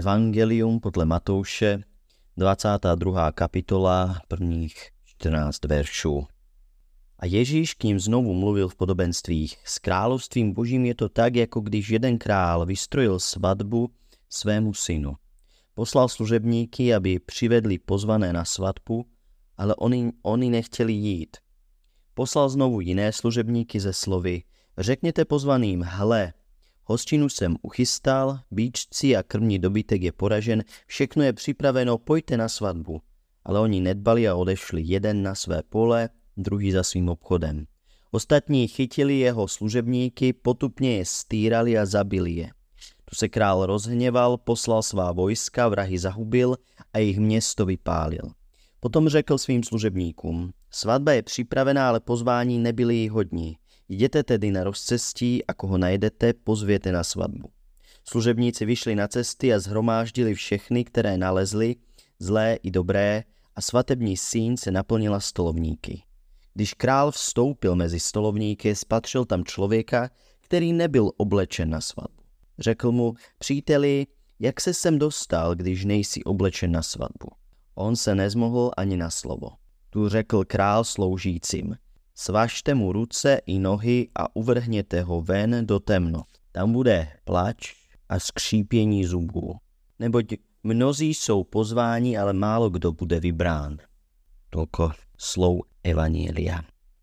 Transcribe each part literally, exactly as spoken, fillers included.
Evangelium podle Matouše, dvacátá druhá kapitola, prvních čtrnáct veršů. A Ježíš k ním znovu mluvil v podobenstvích. S královstvím božím je to tak, jako když jeden král vystrojil svatbu svému synu. Poslal služebníky, aby přivedli pozvané na svatbu, ale oni, oni nechtěli jít. Poslal znovu jiné služebníky ze slovy: řekněte pozvaným, hle, hostinu jsem uchystal, bíčci a krmní dobytek je poražen, všechno je připraveno, pojďte na svatbu. Ale oni nedbali a odešli, jeden na své pole, druhý za svým obchodem. Ostatní chytili jeho služebníky, potupně je stýrali a zabili je. Tu se král rozhněval, poslal svá vojska, vrahy zahubil a jejich město vypálil. Potom řekl svým služebníkům: svatba je připravená, ale pozvání nebyli jí hodní. Jděte tedy na rozcestí a koho najdete, pozvěte na svatbu. Služebníci vyšli na cesty a shromáždili všechny, které nalezli, zlé i dobré, a svatební síň se naplnila stolovníky. Když král vstoupil mezi stolovníky, spatřil tam člověka, který nebyl oblečen na svatbu. Řekl mu: příteli, jak se sem dostal, když nejsi oblečen na svatbu? On se nezmohl ani na slovo. Tu řekl král sloužícím: svažte mu ruce i nohy a uvrhněte ho ven do temnot. Tam bude plač a skřípění zubů. Neboť mnozí jsou pozváni, ale málo kdo bude vybrán. Toľko slov Evanjelia.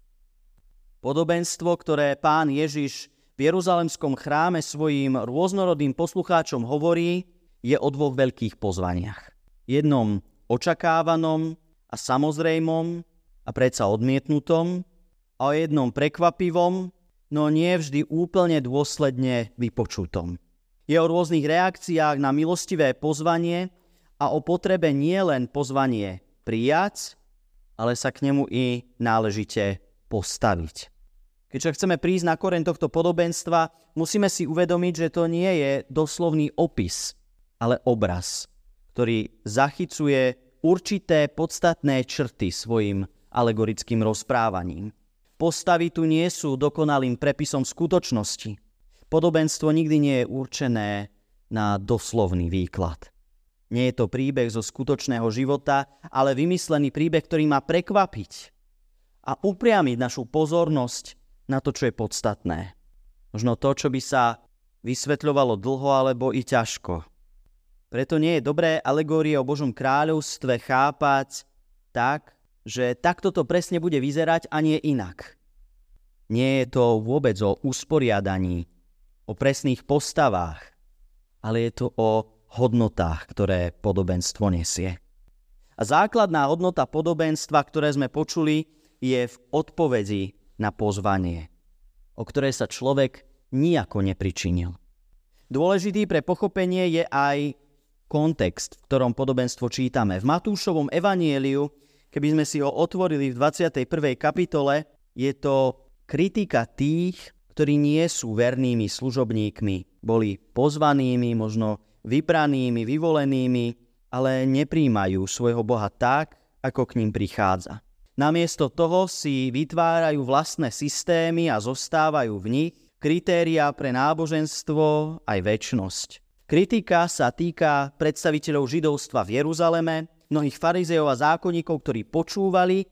Podobenstvo, ktoré Pán Ježiš v Jeruzalemskom chráme svojim rôznorodým poslucháčom hovorí, je o dvoch veľkých pozvaniach. Jednom očakávanom a samozrejmom a predsa odmietnutom, a o jednom prekvapivom, no nie vždy úplne dôsledne vypočutom. Je o rôznych reakciách na milostivé pozvanie a o potrebe nielen pozvanie prijať, ale sa k nemu i náležite postaviť. Keď sa chceme prísť na koreň tohto podobenstva, musíme si uvedomiť, že to nie je doslovný opis, ale obraz, ktorý zachycuje určité podstatné črty svojim alegorickým rozprávaním. Postavy tu nie sú dokonalým prepisom skutočnosti. Podobenstvo nikdy nie je určené na doslovný výklad. Nie je to príbeh zo skutočného života, ale vymyslený príbeh, ktorý má prekvapiť a upriamiť našu pozornosť na to, čo je podstatné. Možno to, čo by sa vysvetľovalo dlho alebo i ťažko. Preto nie je dobré alegórie o Božom kráľovstve chápať tak, že takto to presne bude vyzerať a nie inak. Nie je to vôbec o usporiadaní, o presných postavách, ale je to o hodnotách, ktoré podobenstvo nesie. A základná hodnota podobenstva, ktoré sme počuli, je v odpovedi na pozvanie, o ktoré sa človek nijako nepričinil. Dôležitý pre pochopenie je aj kontext, v ktorom podobenstvo čítame. V Matúšovom evanjeliu, keby sme si ho otvorili v dvadsiatej prvej kapitole, je to kritika tých, ktorí nie sú vernými služobníkmi. Boli pozvanými, možno vybranými, vyvolenými, ale nepríjmajú svojho Boha tak, ako k ním prichádza. Namiesto toho si vytvárajú vlastné systémy a zostávajú v nich kritériá pre náboženstvo aj večnosť. Kritika sa týka predstaviteľov židovstva v Jeruzaleme, mnohých farizejov a zákonníkov, ktorí počúvali,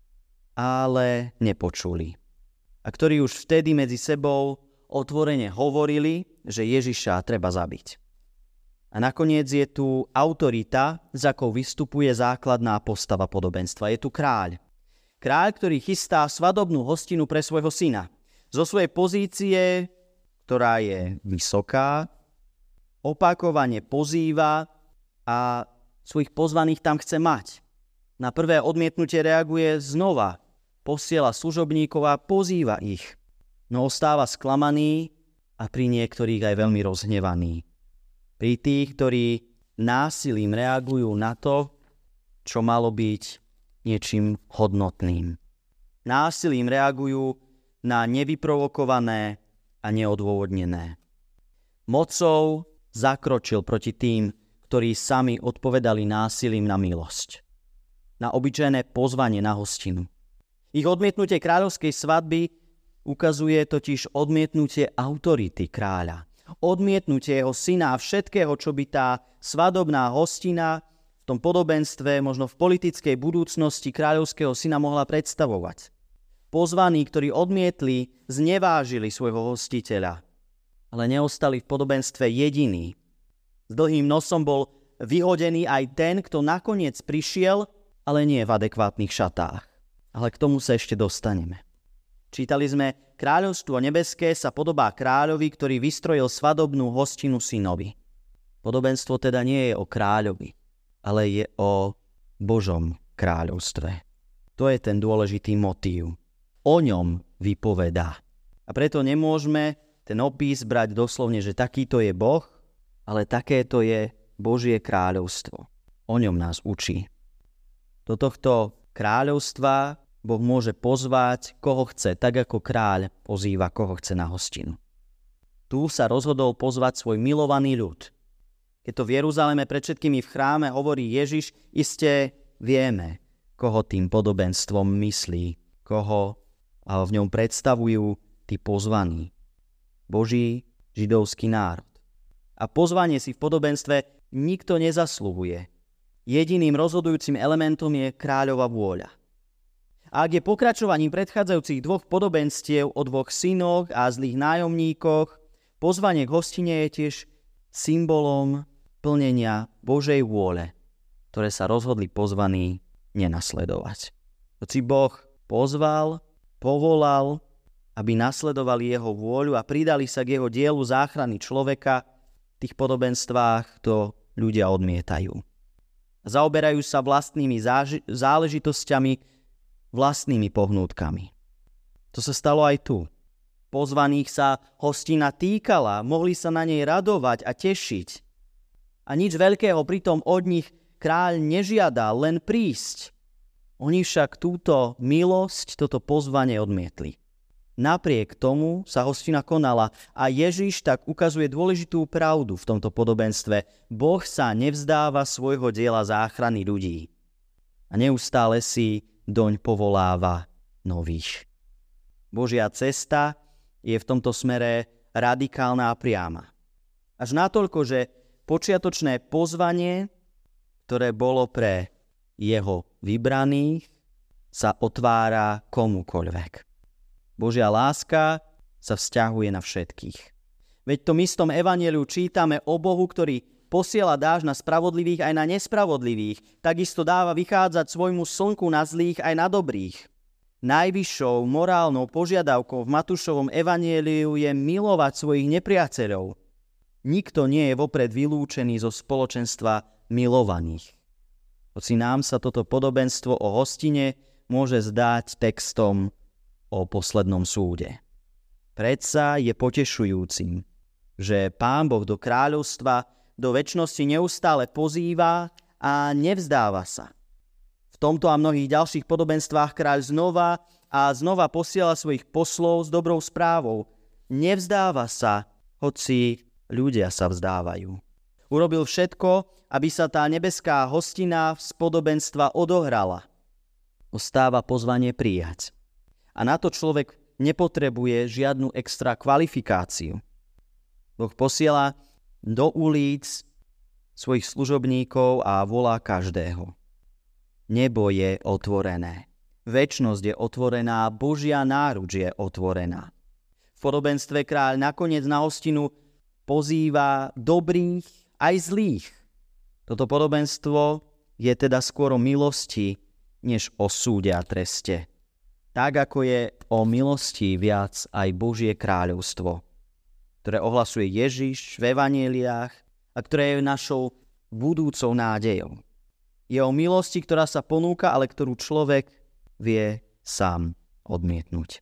ale nepočuli. A ktorí už vtedy medzi sebou otvorene hovorili, že Ježiša treba zabiť. A nakoniec je tu autorita, za akou vystupuje základná postava podobenstva. Je tu kráľ. Kráľ, ktorý chystá svadobnú hostinu pre svojho syna. Zo svojej pozície, ktorá je vysoká, opakovane pozýva a svojich pozvaných tam chce mať. Na prvé odmietnutie reaguje znova. Posiela služobníkov a pozýva ich. No ostáva sklamaný a pri niektorých aj veľmi rozhnevaný. Pri tých, ktorí násilím reagujú na to, čo malo byť niečím hodnotným. Násilím reagujú na nevyprovokované a neodôvodnené. Mocou zakročil proti tým, ktorí sami odpovedali násilím na milosť. Na obyčajné pozvanie na hostinu. Ich odmietnutie kráľovskej svadby ukazuje totiž odmietnutie autority kráľa. Odmietnutie jeho syna a všetkého, čo by tá svadobná hostina v tom podobenstve, možno v politickej budúcnosti kráľovského syna mohla predstavovať. Pozvaní, ktorí odmietli, znevážili svojho hostiteľa, ale neostali v podobenstve jediní. S dlhým nosom bol vyhodený aj ten, kto nakoniec prišiel, ale nie v adekvátnych šatách. Ale k tomu sa ešte dostaneme. Čítali sme, kráľovstvo nebeské sa podobá kráľovi, ktorý vystrojil svadobnú hostinu synovi. Podobenstvo teda nie je o kráľovi, ale je o Božom kráľovstve. To je ten dôležitý motív. O ňom vypovedá. A preto nemôžeme ten opis brať doslovne, že takýto je Boh, ale takéto je Božie kráľovstvo. O ňom nás učí. Do tohto kráľovstva Boh môže pozvať, koho chce, tak ako kráľ pozýva, koho chce na hostinu. Tu sa rozhodol pozvať svoj milovaný ľud. Keď to v Jeruzaleme pred všetkými v chráme hovorí Ježiš, iste vieme, koho tým podobenstvom myslí, koho a v ňom predstavujú tí pozvaní. Boží židovský národ. A pozvanie si v podobenstve nikto nezasluhuje. Jediným rozhodujúcim elementom je kráľova vôľa. A ak je pokračovaním predchádzajúcich dvoch podobenstiev o dvoch synoch a zlých nájomníkoch, pozvanie k hostine je tiež symbolom plnenia Božej vôle, ktoré sa rozhodli pozvaní nenasledovať. Hoci Boh pozval, povolal, aby nasledovali jeho vôľu a pridali sa k jeho dielu záchrany človeka, v tých podobenstvách to ľudia odmietajú. Zaoberajú sa vlastnými záži- záležitosťami, vlastnými pohnútkami. To sa stalo aj tu. Pozvaných sa hostina týkala, mohli sa na nej radovať a tešiť. A nič veľkého pritom od nich kráľ nežiadal, len prísť. Oni však túto milosť, toto pozvanie odmietli. Napriek tomu sa hostina konala a Ježiš tak ukazuje dôležitú pravdu v tomto podobenstve. Boh sa nevzdáva svojho diela záchrany ľudí a neustále si doň povoláva nových. Božia cesta je v tomto smere radikálna a priama. Až natoľko, že počiatočné pozvanie, ktoré bolo pre jeho vybraných, sa otvára komukoľvek. Božia láska sa vzťahuje na všetkých. Veď v tom istom evanjeliu čítame o Bohu, ktorý posiela dážď na spravodlivých aj na nespravodlivých. Takisto dáva vychádzať svojmu slnku na zlých aj na dobrých. Najvyššou morálnou požiadavkou v Matúšovom evanjeliu je milovať svojich nepriateľov. Nikto nie je vopred vylúčený zo spoločenstva milovaných. Hoci nám sa toto podobenstvo o hostine môže zdať textom o poslednom súde. Predsa je potešujúcim, že Pán Boh do kráľovstva, do večnosti neustále pozýva a nevzdáva sa. V tomto a mnohých ďalších podobenstvách kráľ znova a znova posiela svojich poslov s dobrou správou. Nevzdáva sa, hoci ľudia sa vzdávajú. Urobil všetko, aby sa tá nebeská hostina z podobenstva odohrala. Ostáva pozvanie prijať. A na to človek nepotrebuje žiadnu extra kvalifikáciu. Boh posiela do ulic svojich služobníkov a volá každého. Nebo je otvorené. Večnosť je otvorená, Božia náruč je otvorená. V podobenstve kráľ nakoniec na hostinu pozýva dobrých aj zlých. Toto podobenstvo je teda skôr o milosti, než o súde a treste. Tak ako je o milosti viac aj Božie kráľovstvo, ktoré ohlasuje Ježiš v evanjeliách a ktoré je našou budúcou nádejou. Je o milosti, ktorá sa ponúka, ale ktorú človek vie sám odmietnúť.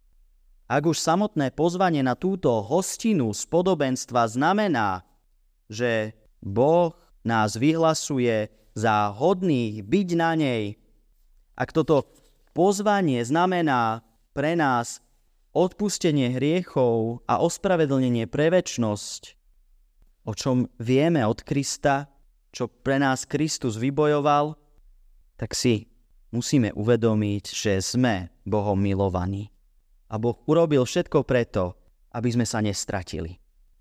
Ak už samotné pozvanie na túto hostinu z podobenstva znamená, že Boh nás vyhlasuje za hodných byť na nej, ak toto pozvanie znamená pre nás odpustenie hriechov a ospravedlnenie pre večnosť, o čom vieme od Krista, čo pre nás Kristus vybojoval, tak si musíme uvedomiť, že sme Bohom milovaní. A Boh urobil všetko preto, aby sme sa nestratili.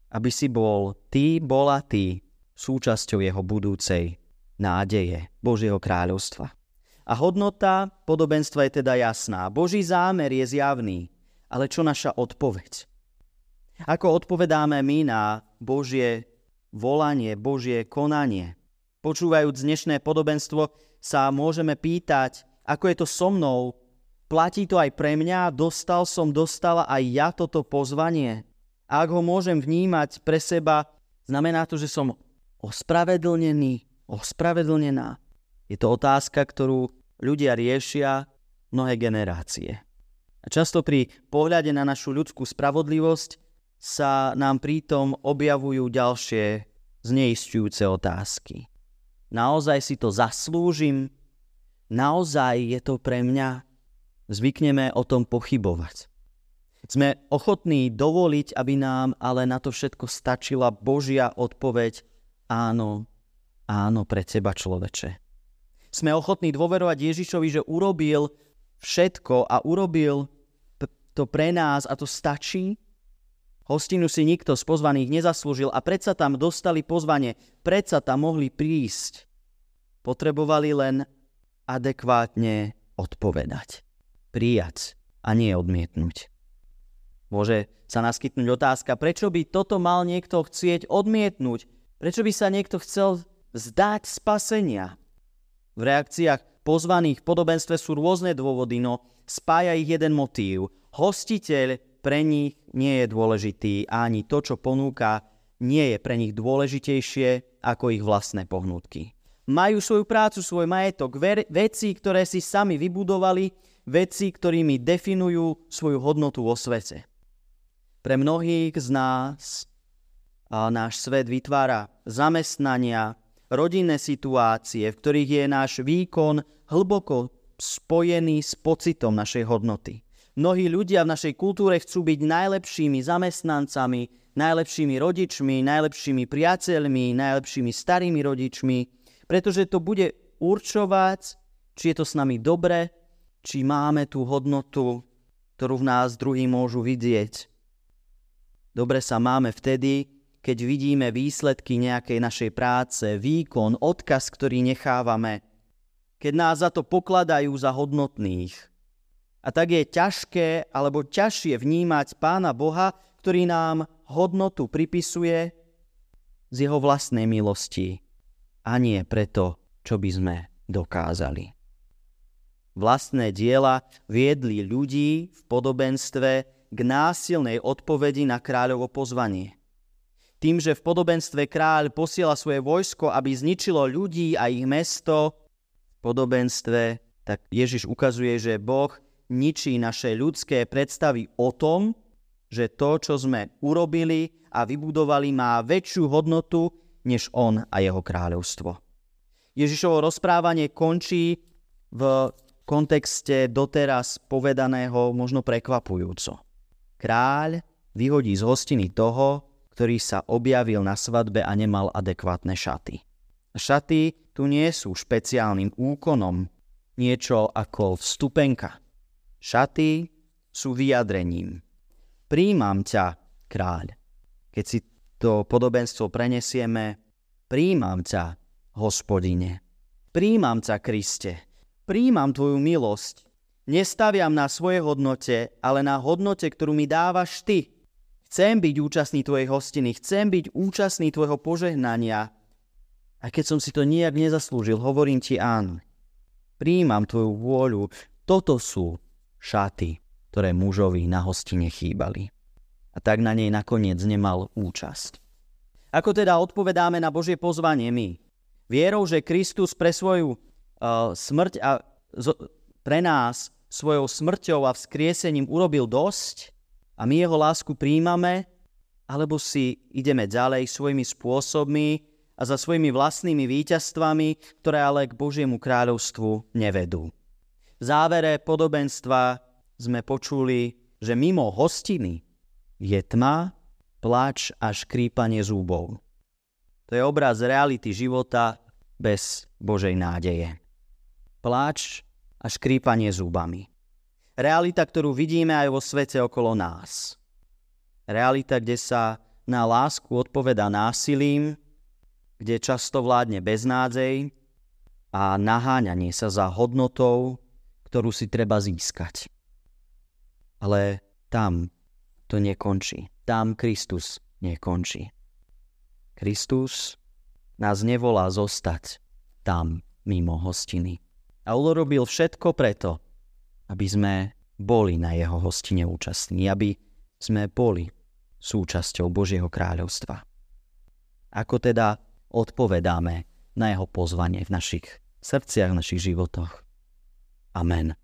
aby si bol ty, bola ty súčasťou jeho budúcej nádeje, Božieho kráľovstva. A hodnota podobenstva je teda jasná. Boží zámer je zjavný, ale čo naša odpoveď? Ako odpovedáme my na Božie volanie, Božie konanie? Počúvajúc dnešné podobenstvo sa môžeme pýtať, ako je to so mnou? Platí to aj pre mňa? Dostal som, dostala aj ja toto pozvanie? A ak ho môžem vnímať pre seba, znamená to, že som ospravedlnený, ospravedlnená. Je to otázka, ktorú ľudia riešia mnohé generácie. A často pri pohľade na našu ľudskú spravodlivosť sa nám pritom objavujú ďalšie zneisťujúce otázky. Naozaj si to zaslúžim? Naozaj je to pre mňa? Zvykneme o tom pochybovať. Sme ochotní dovoliť, aby nám ale na to všetko stačila Božia odpoveď áno, áno pre teba, človeče. Sme ochotní dôverovať Ježišovi, že urobil všetko a urobil to pre nás a to stačí? Hostinu si nikto z pozvaných nezaslúžil a predsa tam dostali pozvanie, predsa tam mohli prísť. Potrebovali len adekvátne odpovedať. Prijať a nie odmietnúť. Môže sa naskytnúť otázka, prečo by toto mal niekto chcieť odmietnúť? Prečo by sa niekto chcel vzdať spasenia? V reakciách pozvaných v podobenstve sú rôzne dôvody, no spája ich jeden motív. Hostiteľ pre nich nie je dôležitý a ani to, čo ponúka, nie je pre nich dôležitejšie ako ich vlastné pohnutky. Majú svoju prácu, svoj majetok, ver- veci, ktoré si sami vybudovali, veci, ktorými definujú svoju hodnotu vo svete. Pre mnohých z nás a náš svet vytvára zamestnania, rodinné situácie, v ktorých je náš výkon hlboko spojený s pocitom našej hodnoty. Mnohí ľudia v našej kultúre chcú byť najlepšími zamestnancami, najlepšími rodičmi, najlepšími priateľmi, najlepšími starými rodičmi, pretože to bude určovať, či je to s nami dobre, či máme tú hodnotu, ktorú v nás druhí môžu vidieť. Dobre sa máme vtedy, keď vidíme výsledky nejakej našej práce, výkon, odkaz, ktorý nechávame, keď nás za to pokladajú za hodnotných. A tak je ťažké alebo ťažšie vnímať Pána Boha, ktorý nám hodnotu pripisuje z jeho vlastnej milosti a nie preto, čo by sme dokázali. Vlastné diela viedli ľudí v podobenstve k násilnej odpovedi na kráľovo pozvanie. Tým, že v podobenstve kráľ posiela svoje vojsko, aby zničilo ľudí a ich mesto, v podobenstve tak Ježiš ukazuje, že Boh ničí naše ľudské predstavy o tom, že to, čo sme urobili a vybudovali, má väčšiu hodnotu než on a jeho kráľovstvo. Ježišovo rozprávanie končí v kontexte doteraz povedaného možno prekvapujúco. Kráľ vyhodí z hostiny toho, ktorý sa objavil na svadbe a nemal adekvátne šaty. Šaty tu nie sú špeciálnym úkonom, niečo ako vstupenka. Šaty sú vyjadrením. Prijímam ťa, kráľ. Keď si to podobenstvo prenesieme, prijímam ťa, Hospodine. Prijímam ťa, Kriste. Prijímam tvoju milosť. Nestaviam na svojej hodnote, ale na hodnote, ktorú mi dávaš ty. Chcem byť účastný tvojej hostiny, chcem byť účastný tvojho požehnania. A keď som si to nijak nezaslúžil, hovorím ti áno. Prijímam tvoju vôľu. Toto sú šaty, ktoré mužovi na hostine chýbali. A tak na nej nakoniec nemal účasť. Ako teda odpovedáme na Božie pozvanie my? Vierou, že Kristus pre svoju uh, smrť a zo, pre nás svojou smrťou a vzkriesením urobil dosť a my jeho lásku prijímame, alebo si ideme ďalej svojimi spôsobmi a za svojimi vlastnými víťazstvami, ktoré ale k Božiemu kráľovstvu nevedú. V závere podobenstva sme počuli, že mimo hostiny je tma, plač a škrípanie zúbov. To je obraz reality života bez Božej nádeje. Pláč a škrípanie zúbami. Realita, ktorú vidíme aj vo svete okolo nás. Realita, kde sa na lásku odpovedá násilím, kde často vládne beznádej a naháňanie sa za hodnotou, ktorú si treba získať. Ale tam to nekončí. Tam Kristus nekončí. Kristus nás nevolá zostať tam mimo hostiny. A urobil všetko preto, aby sme boli na jeho hostine účastní, aby sme boli súčasťou Božieho kráľovstva. Ako teda odpovedáme na jeho pozvanie v našich srdciach, v našich životoch? Amen.